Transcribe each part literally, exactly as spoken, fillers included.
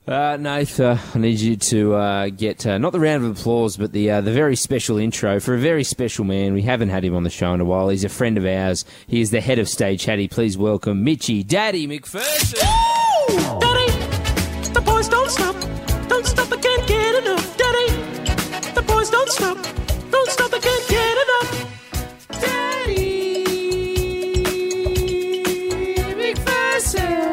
Uh, Nath, uh, I need you to uh, get uh, not the round of applause, but the uh, the very special intro for a very special man. We haven't had him on the show in a while. He's a friend of ours. He is the head of Stay Chatty. Please welcome Mitchy Daddy McPherson. Woo! Daddy, the boys don't stop. Don't stop, I can't get enough. Daddy, the boys don't stop. Don't stop, I can't get enough. Daddy McPherson.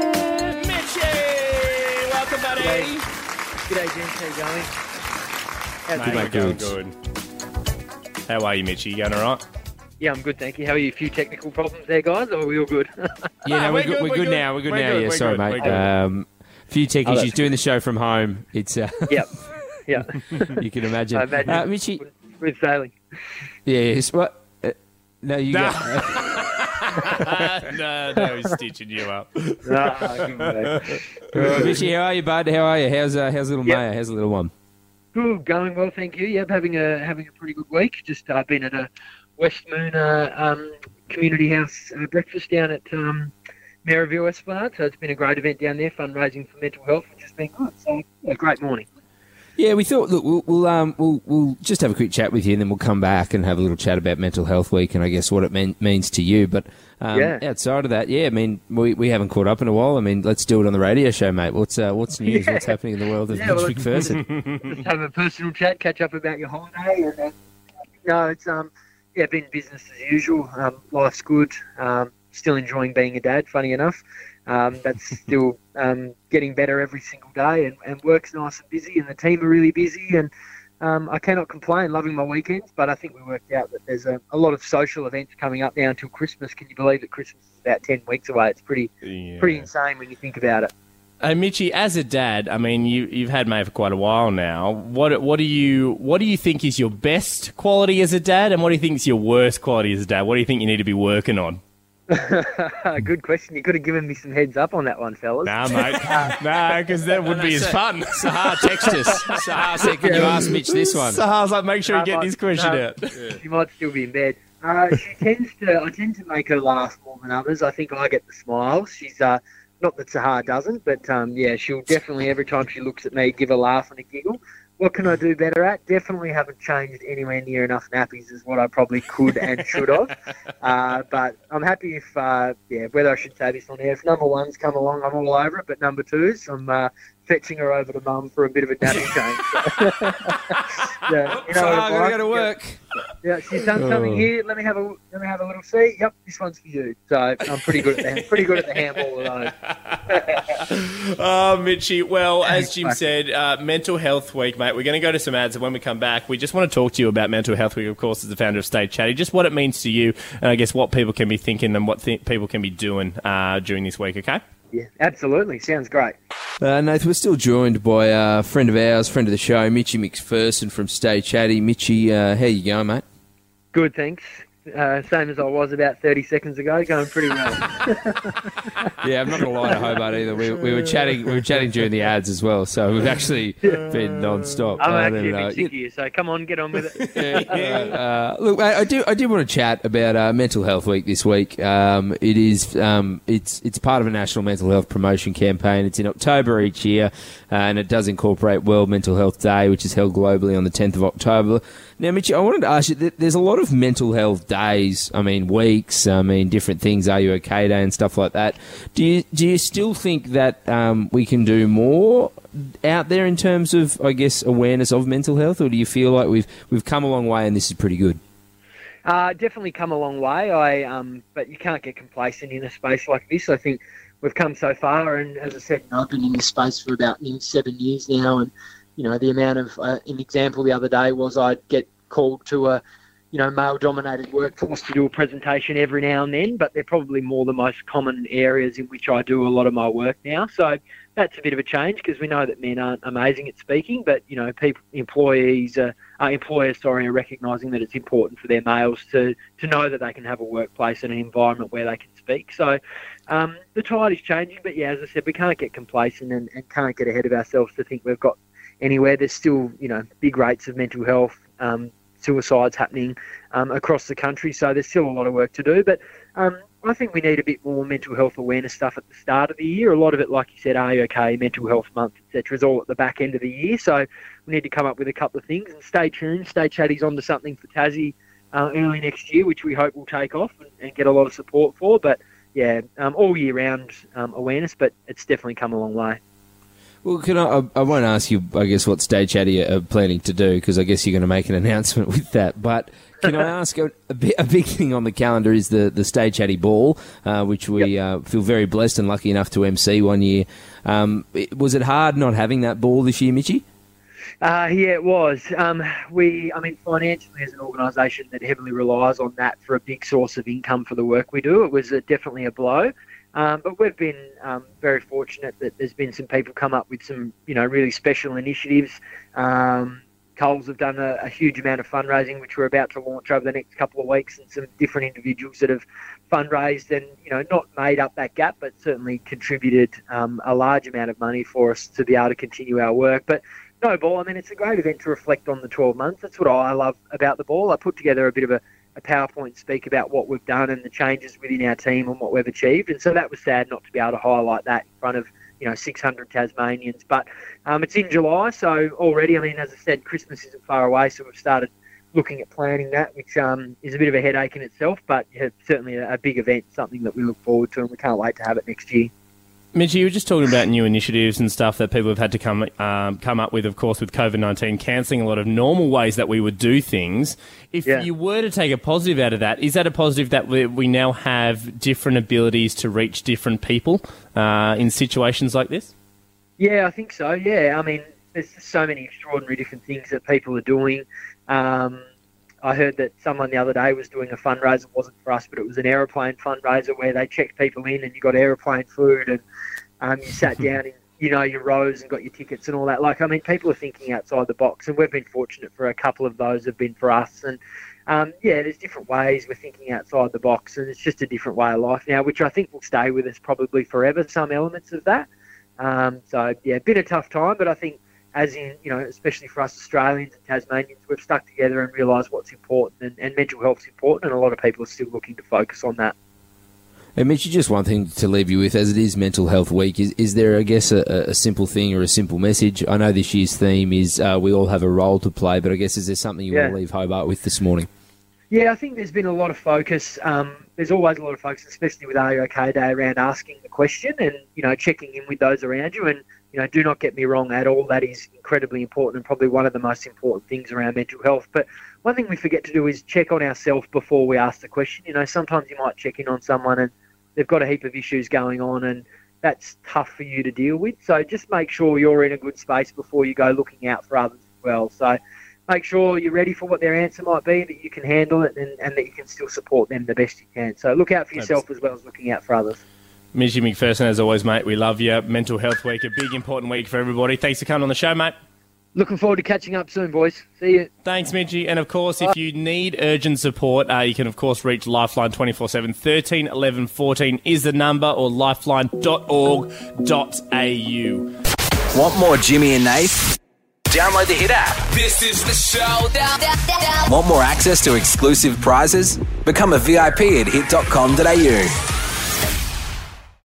G'day, G'day gents, how you going? How's Mate, it we're going? going good. How are you, Mitchy? You going all right? Yeah, I'm good, thank you. How are you? A few technical problems there, guys, or are we all good? Yeah, no, Ah, we're, good, we're, good, now. We're good We're now. good, Yeah, we're sorry, good, mate. we're good. Um, a few tech Oh, issues. that's Doing the show from home. It's uh, Yep, yeah. you can imagine. I imagine Uh, Mitchy, with sailing. yes. What? Uh, no, you Nah. got. no, no, he's stitching you up. Ah, good, mate. Mitchy, how are you, bud? How are you? How's uh, how's little Yep. Maya? How's the little one? Good, going well, thank you. Yep, having a having a pretty good week. Just uh, been at a West Moon uh, um, community house uh, breakfast down at um, Maryville Esplanade. So it's been a great event down there, fundraising for mental health, which has been good. So yeah, great morning. Yeah, we thought, look, we'll we'll, um, we'll we'll just have a quick chat with you, and then we'll come back and have a little chat about Mental Health Week and I guess what it mean, means to you. But um, Yeah. outside of that, yeah, I mean, we, we haven't caught up in a while. I mean, let's do it on the radio show, mate. What's uh, what's news? Yeah. What's happening in the world of Yeah, well, Mitch McPherson? Just have a personal chat, catch up about your holiday, and then, no, it's um, yeah, been business as usual. Um, life's good. Um, still enjoying being a dad. Funny enough, um, that's still um getting better every single day, and, and work's nice and busy, and the team are really busy, and um, I cannot complain. Loving my weekends, but I think we worked out that there's a, a lot of social events coming up now until Christmas. Can you believe that Christmas is about ten weeks away? It's pretty Yeah. pretty insane when you think about it. Hey, Mitchy, as a dad, I mean, you you've had May for quite a while now. What what do you what do you think is your best quality as a dad, and what do you think is your worst quality as a dad? What do you think you need to be working on? Good question. You could have given me some heads up on that one, fellas. Nah, mate. nah, because that would be as fun. Sahar text us. Sahar said, can you ask Mitch this one? So I was like, make sure you Uh, get but- this question no. out. She might still be in bed. Uh, she tends to. I tend to make her laugh more than others. I think I get the smiles. She's uh, not that Sahar doesn't, but um, yeah, she'll definitely every time she looks at me give a laugh and a giggle. What can I do better at? Definitely haven't changed anywhere near enough nappies as what I probably could and should have. Uh, but I'm happy if, uh, yeah, whether I should say this on air, if number one's come along, I'm all over it. But number two's, I'm uh, fetching her over to mum for a bit of a nappy change. yeah, you know what Sahar, it's gotta like. go to work. Yeah, she's done something Oh. here. Let me have a let me have a little see. Yep, this one's for you. So I'm pretty good at the pretty good at the handball alone. Oh, Mitchy. Well, as Jim Thanks, said, uh, Mental Health Week, mate. We're going to go to some ads, and when we come back, we just want to talk to you about Mental Health Week, of course, as the founder of Stay Chatty, just what it means to you, and I guess what people can be thinking and what th- people can be doing uh, during this week, okay? Yeah, absolutely. Sounds great. Uh, Nathan, we're still joined by a friend of ours, friend of the show, Mitchy McPherson from Stay Chatty. Mitchy, uh, how you going, mate? Good, thanks. Uh, same as I was about thirty seconds ago. Going pretty well. Yeah, I'm not going to lie to Hobart either. We, we were chatting. We were chatting during the ads as well, so we've actually been non-stop. I'm Uh, actually no, a no, bit sick of you, so come on, get on with it. yeah, uh, look, I, I do. I do want to chat about uh, Mental Health Week this week. Um, it is. Um, it's. It's part of a national mental health promotion campaign. It's in October each year, uh, and it does incorporate World Mental Health Day, which is held globally on the tenth of October. Now, Mitch, I wanted to ask you. There's a lot of mental health days. I mean, weeks. I mean, different things. Are you okay day and stuff like that. Do you do you still think that um, we can do more out there in terms of, I guess, awareness of mental health, or do you feel like we've we've come a long way and this is pretty good? Uh, definitely come a long way. I um, but you can't get complacent in a space like this. I think we've come so far, and as I said, I've been in this space for about nearly seven years now, and you know the amount of uh, an example the other day was I'd get called to a you know male-dominated workforce to do a presentation every now and then, but they're probably more the most common areas in which I do a lot of my work now. So that's a bit of a change because we know that men aren't amazing at speaking, but you know, people, employees, uh, uh, employers, sorry, are recognising that it's important for their males to to know that they can have a workplace and an environment where they can speak. So um, the tide is changing, but yeah, as I said, we can't get complacent and, and can't get ahead of ourselves to think we've got anywhere. There's still you know big rates of mental health, um, suicides happening um, across the country, so there's still a lot of work to do. But um, I think we need a bit more mental health awareness stuff at the start of the year. A lot of it, like you said, Are You OK, Mental Health Month, et cetera, is all at the back end of the year. So we need to come up with a couple of things and stay tuned. Stay Chatty's onto something for Tassie uh, early next year, which we hope will take off and, and get a lot of support for. But yeah, um, all year round um, awareness, but it's definitely come a long way. Well, can I, I, I won't ask you, I guess, what Stay Chatty are planning to do, because I guess you're going to make an announcement with that. But can I ask, a, a, big, a big thing on the calendar is the, the Stay Chatty Ball, uh, which we yep. uh, feel very blessed and lucky enough to M C one year. Um, it, was it hard not having that ball this year, Mitchie? Uh, yeah, it was. Um, we, I mean, financially as an organisation that heavily relies on that for a big source of income for the work we do, it was a, definitely a blow. Um, but we've been um, very fortunate that there's been some people come up with some, you know, really special initiatives. Um, Coles have done a, a huge amount of fundraising, which we're about to launch over the next couple of weeks, and some different individuals that have fundraised and, you know, not made up that gap, but certainly contributed um, a large amount of money for us to be able to continue our work. But no ball, I mean, it's a great event to reflect on the twelve months. That's what I love about the ball. I put together a bit of a a PowerPoint speak about what we've done and the changes within our team and what we've achieved. And so that was sad not to be able to highlight that in front of, you know, six hundred Tasmanians. But um, it's in July, so already, I mean, as I said, Christmas isn't far away, so we've started looking at planning that, which um, is a bit of a headache in itself, but yeah, certainly a, a big event, something that we look forward to, and we can't wait to have it next year. Mitchie, you were just talking about new initiatives and stuff that people have had to come um, come up with, of course, with COVID nineteen, cancelling a lot of normal ways that we would do things. If yeah. you were to take a positive out of that, is that a positive that we, we now have different abilities to reach different people uh, in situations like this? Yeah, I think so, yeah. I mean, there's just so many extraordinary different things that people are doing. Um, I heard that someone the other day was doing a fundraiser. It wasn't for us, but it was an aeroplane fundraiser where they checked people in and you got aeroplane food and um, you sat down in, you know, your rows and got your tickets and all that. Like, I mean, people are thinking outside the box, and we've been fortunate for a couple of those have been for us. And, um, yeah, there's different ways we're thinking outside the box, and it's just a different way of life now, which I think will stay with us probably forever, some elements of that. Um, so, yeah, been a tough time, but I think as in, you know, especially for us Australians and Tasmanians, we've stuck together and realised what's important, and, and mental health's important, and a lot of people are still looking to focus on that. And Mitchie, just one thing to leave you with, as it is Mental Health Week, is, is there, I guess, a, a simple thing or a simple message? I know this year's theme is uh, we all have a role to play, but I guess is there something you yeah. want to leave Hobart with this morning? Yeah, I think there's been a lot of focus. Um, there's always a lot of focus, especially with Are You OK Day, around asking the question and, you know, checking in with those around you. And, you know, do not get me wrong at all. That is incredibly important and probably one of the most important things around mental health. But one thing we forget to do is check on ourselves before we ask the question. You know, sometimes you might check in on someone and they've got a heap of issues going on, and that's tough for you to deal with. So just make sure you're in a good space before you go looking out for others as well. So make sure you're ready for what their answer might be, that you can handle it, and, and that you can still support them the best you can. So look out for yourself as well as looking out for others. Mitchie McPherson, as always, mate, we love you. Mental Health Week, a big, important week for everybody. Thanks for coming on the show, mate. Looking forward to catching up soon, boys. See you. Thanks, Mitchie. And, of course, if you need urgent support, uh, you can, of course, reach Lifeline twenty-four seven. thirteen eleven fourteen is the number, or lifeline dot org dot a u. Want more Jimmy and Nath? Download the Hit app. This is the show. Want more access to exclusive prizes? Become a V I P at hit dot com dot a u.